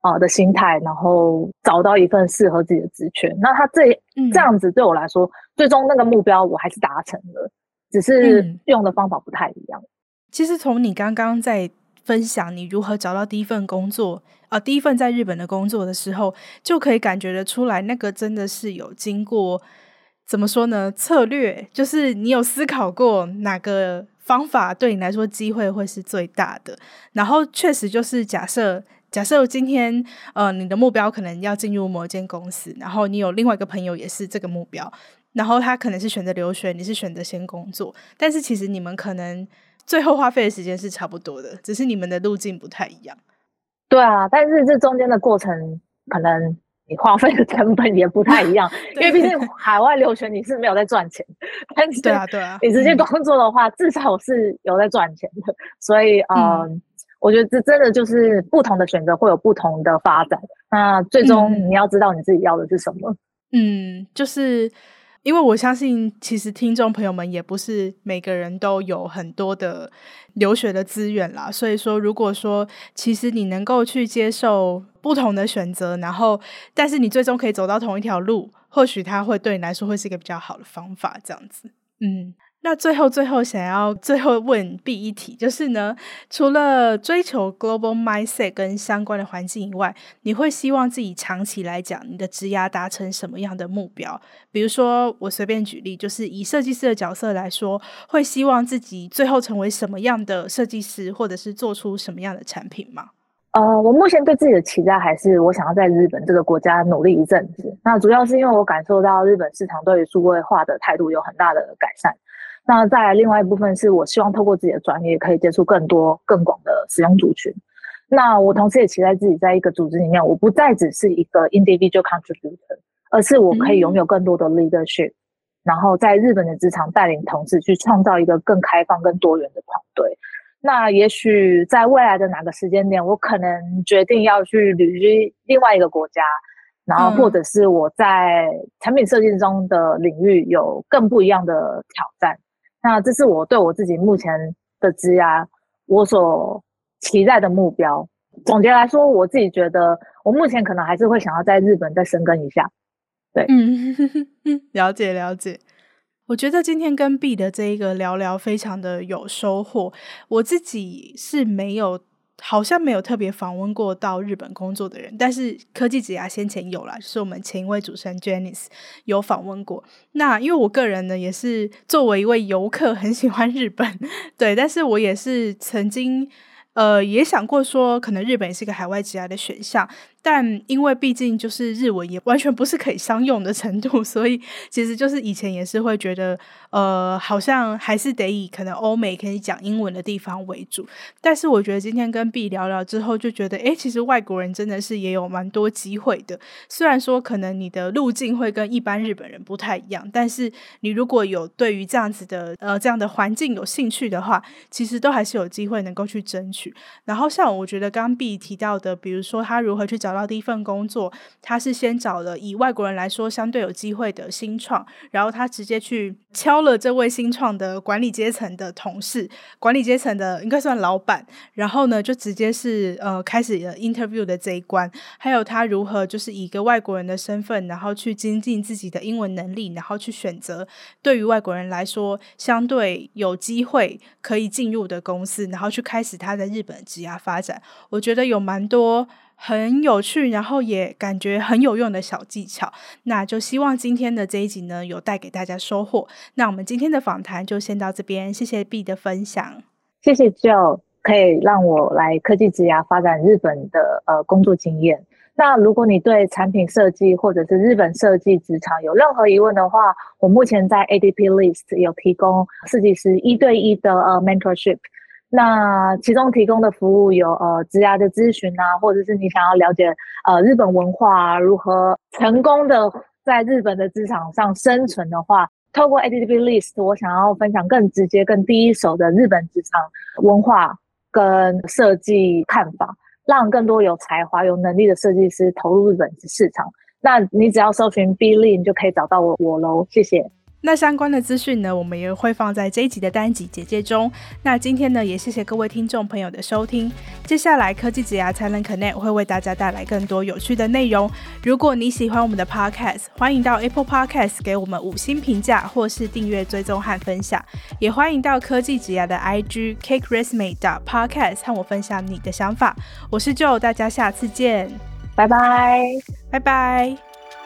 的心态，然后找到一份适合自己的职缺。那他这样子对我来说，最终那个目标我还是达成了，只是用的方法不太一样。 其实从你刚刚在分享你如何找到第一份工作第一份在日本的工作的时候，就可以感觉得出来，那个真的是有经过怎么说呢，策略，就是你有思考过哪个方法对你来说机会会是最大的。然后确实就是假设今天你的目标可能要进入某一间公司，然后你有另外一个朋友也是这个目标，然后他可能是选择留学，你是选择先工作，但是其实你们可能最后花费的时间是差不多的，只是你们的路径不太一样。 对啊，但是这中间的过程可能你花费的成本也不太一样，因为毕竟海外留学你是没有在赚钱，但是你直接工作的话，至少是有在赚钱的，所以我觉得这真的就是不同的选择会有不同的发展，那最终你要知道你自己要的是什么。 就是因为我相信其实听众朋友们也不是每个人都有很多的留学的资源啦，所以说如果说其实你能够去接受不同的选择，然后但是你最终可以走到同一条路，或许它会对你来说会是一个比较好的方法这样子。那最后想要问 B 一题，就是呢，除了追求 global mindset 跟相关的环境以外，你会希望自己长期来讲你的职涯达成什么样的目标？比如说我随便举例，就是以设计师的角色来说，会希望自己最后成为什么样的设计师，或者是做出什么样的产品吗？ 我目前对自己的期待还是我想要在日本这个国家努力一阵子，那主要是因为我感受到日本市场对于数位化的态度有很大的改善，那再来另外一部分是我希望透过自己的专业可以接触更多更广的使用族群。那我同时也期待自己在一个组织里面，我不再只是一个 individual contributor， 而是我可以拥有更多的 leadership，然后在日本的职场带领同事去创造一个更开放更多元的团队。那也许在未来的哪个时间点，我可能决定要去旅居另外一个国家，然后或者是我在产品设计中的领域有更不一样的挑战。那这是我对我自己目前的职涯我所期待的目标。总结来说，我自己觉得我目前可能还是会想要在日本再深耕一下。对， 了解。我觉得今天跟 B 的这一个聊聊非常的有收获。我自己是好像没有特别访问过到日本工作的人，但是科技职涯先前有啦，就是我们前一位主持人 Janice 有访问过。那因为我个人呢也是作为一位游客很喜欢日本，对，但是我也是曾经也想过说可能日本也是一个海外职涯的选项，但因为毕竟就是日文也完全不是可以商用的程度，所以其实就是以前也是会觉得好像还是得以可能欧美可以讲英文的地方为主。但是我觉得今天跟 B 聊聊之后就觉得其实外国人真的是也有蛮多机会的，虽然说可能你的路径会跟一般日本人不太一样，但是你如果有对于这样子的这样的环境有兴趣的话，其实都还是有机会能够去争取。然后像我觉得刚刚 B 提到的，比如说他如何去找到第一份工作，他是先找了以外国人来说相对有机会的新创，然后他直接去敲了这位新创的管理阶层的同事，管理阶层的应该算老板，然后呢就直接是开始了 interview 的这一关，还有他如何就是以一个外国人的身份，然后去精进自己的英文能力，然后去选择对于外国人来说相对有机会可以进入的公司，然后去开始他在日本的职涯发展。我觉得有蛮多很有趣，然后也感觉很有用的小技巧，那就希望今天的这一集呢有带给大家收获。那我们今天的访谈就先到这边，谢谢 B 的分享。 谢谢 Joe 可以让我来科技职涯发展日本的工作经验。那如果你对产品设计或者是日本设计职场有任何疑问的话，我目前在 ADP List 有提供设计师1对1的mentorship，那其中提供的服务有职涯的咨询啊，或者是你想要了解日本文化如何成功的在日本的职场上生存的话，透过 ADP List 我想要分享更直接更第一手的日本职场文化跟设计看法，让更多有才华有能力的设计师投入日本市场。那你只要搜寻 B Lin 就可以找到我咯，谢谢。 那相关的资讯呢，我们也会放在这一集的单集简介中。那今天呢，也谢谢各位听众朋友的收听。接下来科技职涯才能 Connect 会为大家带来更多有趣的内容。如果你喜欢我们的 Podcast， 欢迎到 Apple Podcast 给我们5星评价，或是订阅、追踪和分享。也欢迎到科技职涯的 IG cakeresume.podcast 和我分享你的想法。我是 Joe， 大家下次见， 拜拜， 拜拜。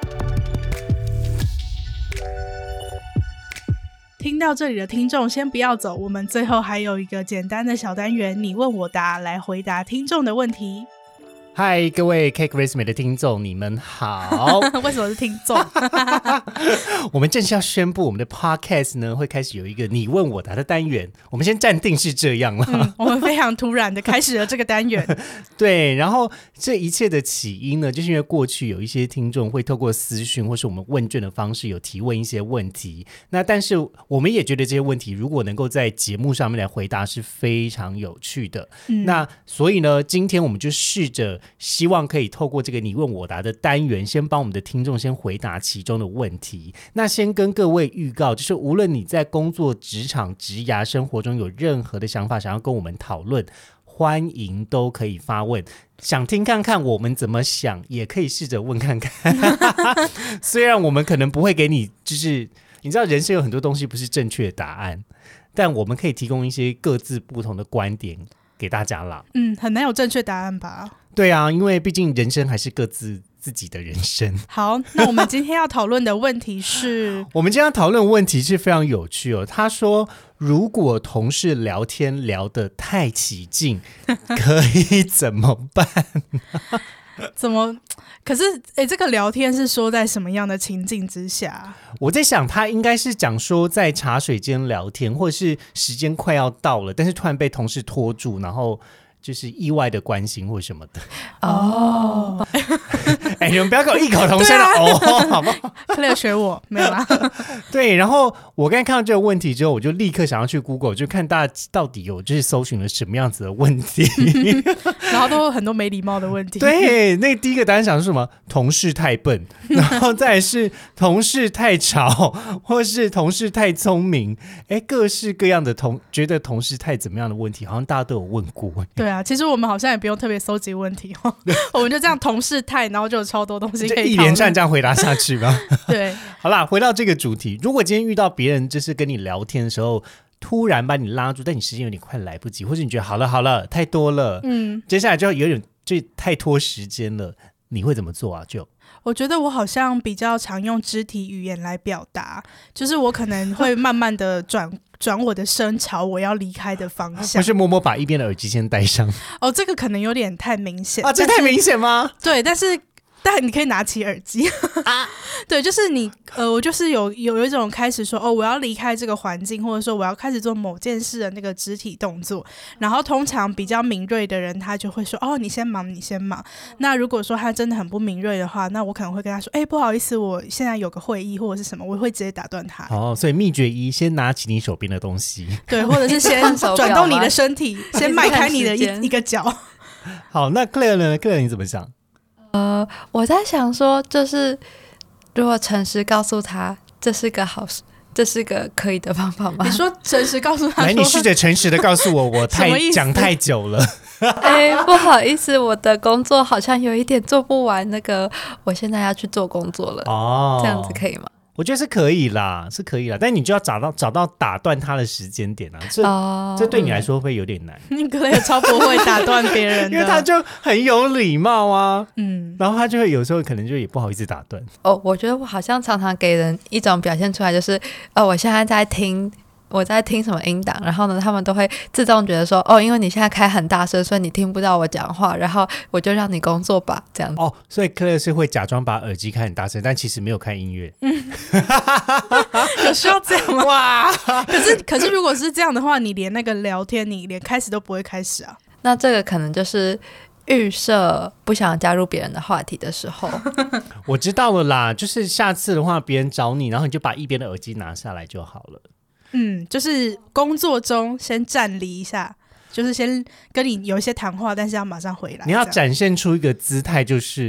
听到这里的听众先不要走，我们最后还有一个简单的小单元，你问我答，来回答听众的问题。 嗨，各位 Cake Resume 的听众，你们好。 为什么是听众？ 我们正式要宣布，我们的 Podcast 呢会开始有一个你问我答的单元。我们先暂定是这样了。 我们非常突然的开始了这个单元。 对，然后这一切的起因呢，就是因为过去有一些听众会透过私讯或是我们问卷的方式有提问一些问题，那但是我们也觉得这些问题如果能够在节目上面来回答是非常有趣的。那所以呢，今天我们就试着希望可以透过这个你问我答的单元，先帮我们的听众先回答其中的问题。那先跟各位预告，就是无论你在工作、职场、职涯生活中有任何的想法想要跟我们讨论，欢迎都可以发问。想听看看我们怎么想，也可以试着问看看。虽然我们可能不会给你，就是你知道人生有很多东西不是正确的答案，但我们可以提供一些各自不同的观点给大家啦。 很难有正确答案吧？ 对啊，因为毕竟人生还是各自自己的人生。 好，那我们今天要讨论的问题是我们今天要讨论的问题是非常有趣哦。他说，如果同事聊天聊得太起劲，可以怎么办？ 怎么？可是，这个聊天是说在什么样的情境之下？ 我在想，他应该是讲说在茶水间聊天，或者是时间快要到了，但是突然被同事拖住，然后就是意外的关心或什么的。 哦， 你们不要给我异口同声了、哦，好不好？ 可以学我，没有啦。 对，然后我刚才看到这个问题之后，我就立刻想要去 Google， 就看大家到底有就是搜寻了什么样子的问题， 然后都有很多没礼貌的问题。 对，那第一个答案想是什么？同事太笨，然后再来是同事太吵，或是同事太聪明，各式各样的觉得同事太怎么样的问题，好像大家都有问过。 对啊，其实我们好像也不用特别搜集问题哦，我们就这样同事太，然后就有超多东西可以讨论， 就一连串这样回答下去吧。 对， 好啦，回到这个主题，如果今天遇到别人就是跟你聊天的时候，突然把你拉住，但你时间有点快来不及，或者你觉得好了太多了，接下来就有点就太拖时间了，你会怎么做啊？ 我觉得我好像比较常用肢体语言来表达，就是我可能会慢慢的转我的身朝我要离开的方向， 或是默默把一边的耳机先戴上。 哦，这个可能有点太明显啊，这太明显吗？ 对，但你可以拿起耳机啊。对，就是我就是有一种开始说我要离开这个环境，或者说我要开始做某件事的那个肢体动作，然后通常比较敏锐的人他就会说你先忙。那如果说他真的很不敏锐的话，那我可能会跟他说不好意思，我现在有个会议或者是什么，我会直接打断他。 所以秘诀一，先拿起你手边的东西， 对，或者是先转动你的身体，先迈开你的一个脚。 好，那 Claire 呢？ Claire 你怎么想？ 我在想说，就是如果诚实告诉他这是个可以的方法吗？ 你说诚实告诉他说， 来，你试着诚实的告诉我讲太久了。 不好意思，我的工作好像有一点做不完，我现在要去做工作了。这样子可以吗？ 我觉得是可以啦，但你就要找到打断他的时间点啊，这对你来说会有点难。 你可能超不会打断别人的， 因为他就很有礼貌啊，然后他就会有时候可能就也不好意思打断。 我觉得我好像常常给人一种表现出来，就是我现在在听什么音档，然后呢他们都会自动觉得说因为你现在开很大声，所以你听不到我讲话，然后我就让你工作吧，这样子。 所以 Claire 是会假装把耳机开很大声，但其实没有开音乐。 有需要这样吗？哇！可是如果是这样的话，你连那个聊天你连开始都不会开始啊。 那这个可能就是预设不想加入别人的话题的时候。 我知道了啦，就是下次的话别人找你，然后你就把一边的耳机拿下来就好了。 就是工作中先暂离一下，就是先跟你有一些谈话，但是要马上回来。 你要展现出一个姿态，就是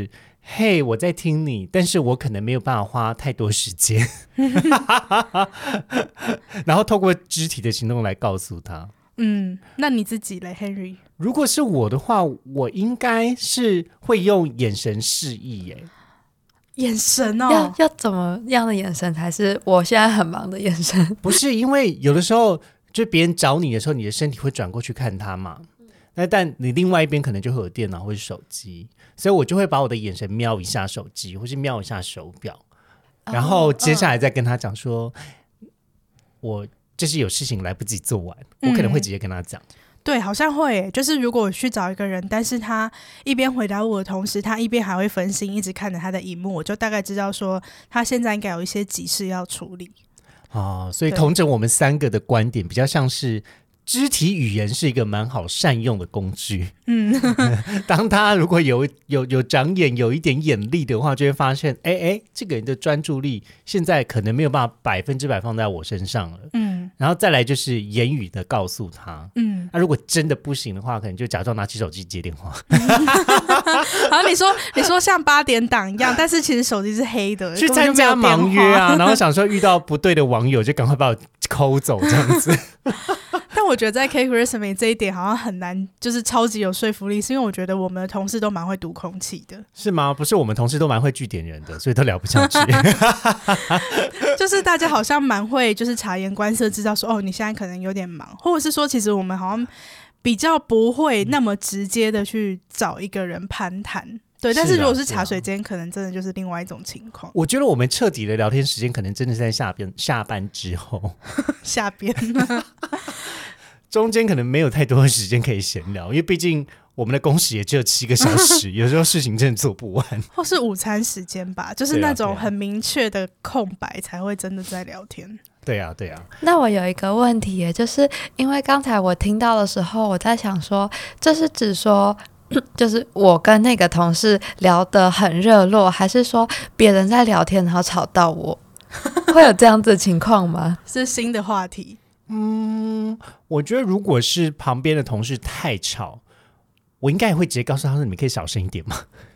嘿，我在听你，但是我可能没有办法花太多时间然后透过肢体的行动来告诉他。 那你自己嘞 Henry？ 如果是我的话，我应该是会用眼神示意耶。 眼神哦， 要怎么样的眼神才是我现在很忙的眼神？ 不是，因为有的时候就别人找你的时候，你的身体会转过去看他嘛，但你另外一边可能就会有电脑或是手机，所以我就会把我的眼神瞄一下手机或是瞄一下手表，然后接下来再跟他讲说我就是有事情来不及做完，我可能会直接跟他讲。 对，好像会耶，就是如果我去找一个人，但是他一边回答我的同时，他一边还会分心，一直看着他的荧幕，我就大概知道说他现在应该有一些急事要处理。 所以统整我们3个的观点比较像是肢体语言是一个蛮好善用的工具。当他如果有长眼有一点眼力的话，就会发现这个人的专注力现在可能没有办法100%放在我身上了。然后再来就是言语的告诉他。那如果真的不行的话，可能就假装拿起手机接电话。 然后你说像8点档一样，但是其实手机是黑的， 去参加盲约啊，然后想说遇到不对的网友就赶快把我抠走这样子。 但我觉得在 K Christmas 这一点好像很难，就是超级有说服力，是因为我觉得我们的同事都蛮会读空气的。 是吗？不是，我们同事都蛮会句点人的，所以都聊不下去。 就是大家好像蛮会，就是察言观色，知道说你现在可能有点忙，或者是说其实我们好像比较不会那么直接的去找一个人攀谈。对，但是如果是茶水间，可能真的就是另外一种情况。 我觉得我们彻底的聊天时间，可能真的是在下班之后， 下边中间可能没有太多的时间可以闲聊，因为毕竟我们的工时也只有7个小时，有时候事情真的做不完。 或是午餐时间吧，就是那种很明确的空白才会真的在聊天。 对啊。 那我有一个问题耶，就是因为刚才我听到的时候，我在想说，这是指说就是我跟那个同事聊得很热络，还是说别人在聊天然后吵到我？会有这样子的情况吗？ 是新的话题。 我觉得如果是旁边的同事太吵，我应该也会直接告诉他说：“你们可以小声一点吗？”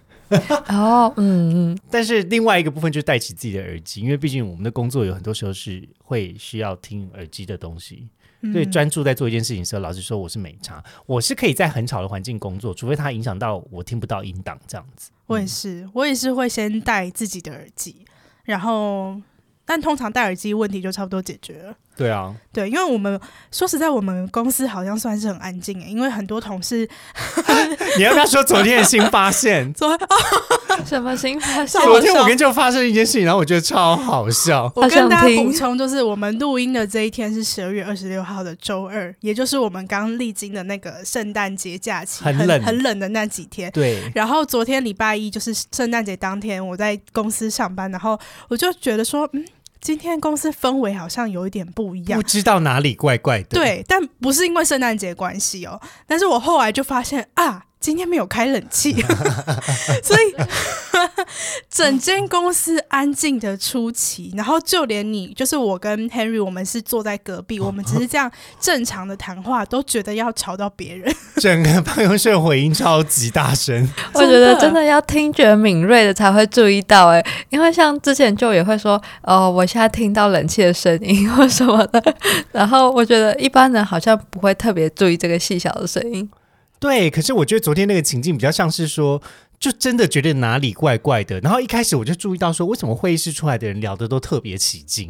但是另外一个部分就是戴起自己的耳机，因为毕竟我们的工作有很多时候是会需要听耳机的东西。所以专注在做一件事情的时候，老实说我是没差，我是可以在很吵的环境工作，除非它影响到我听不到音档这样子。 我也是会先戴自己的耳机，然后但通常戴耳机问题就差不多解决了。 对啊， 对，因为我们说实在，我们公司好像算是很安静耶，因为很多同事你要不要说昨天的新发现？ 什么新发现？ 昨天我跟就发生一件事情，然后我觉得超好笑。 我跟大家补充，就是我们录音的这一天是12月26号的周二，也就是我们刚历经的那个圣诞节假期，很冷的那几天。 对。 然后昨天礼拜一就是圣诞节当天，我在公司上班，然后我就觉得说，今天公司氛围好像有一点不一样， 不知道哪里怪怪的。 对，但不是因为圣诞节关系哦。但是我后来就发现今天没有开冷气，所以整间公司安静的出奇，然后就连你，就是我跟 Henry， 我们是坐在隔壁，我们只是这样正常的谈话，都觉得要吵到别人。 整个办公室的回音超级大声， 我觉得真的要听觉敏锐的才会注意到因为像之前就也会说我现在听到冷气的声音或什么的，然后我觉得一般人好像不会特别注意这个细小的声音。 对，可是我觉得昨天那个情境比较像是说，就真的觉得哪里怪怪的，然后一开始我就注意到说，为什么会议室出来的人聊的都特别起劲。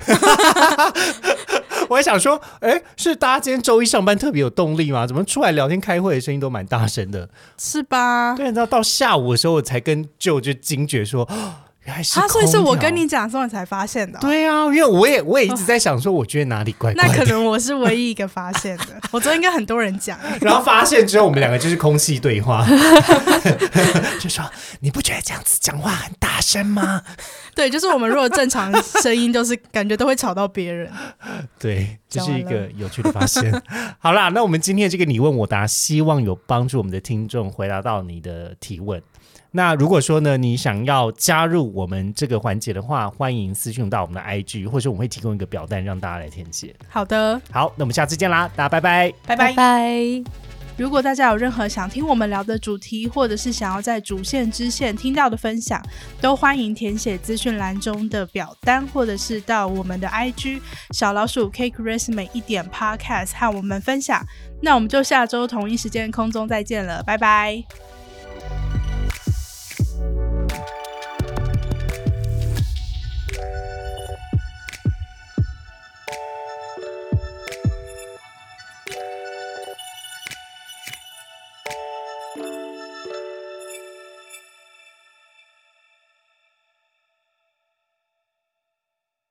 我还想说，是大家今天周一上班特别有动力吗？怎么出来聊天开会的声音都蛮大声的， 是吧？ 对，然后到下午的时候，我才跟就惊觉说，原来是空调。 所以是我跟你讲之后你才发现的。 对啊，因为我也一直在想说，我觉得哪里怪怪的。 那可能我是唯一一个发现的，我昨天应该很多人讲。 然后发现之后，我们两个就是空气对话，就说你不觉得这样子讲话很大声吗？ 对，就是我们如果正常声音，就是感觉都会吵到别人。 对，这是一个有趣的发现。好啦，那我们今天这个你问我答，希望有帮助我们的听众回答到你的提问。那如果说呢，你想要加入我们这个环节的话，欢迎私讯到我们的 IG， 或者我们会提供一个表单让大家来填写。 好的， 好，那我们下次见啦，大家拜拜， 拜拜。 拜拜。 如果大家有任何想听我们聊的主题，或者是想要在主线支线听到的分享，都欢迎填写资讯栏中的表单，或者是到我们的 IG 小老鼠 CakeResume 1.podcast 和我们分享。那我们就下周同一时间空中再见了，拜拜。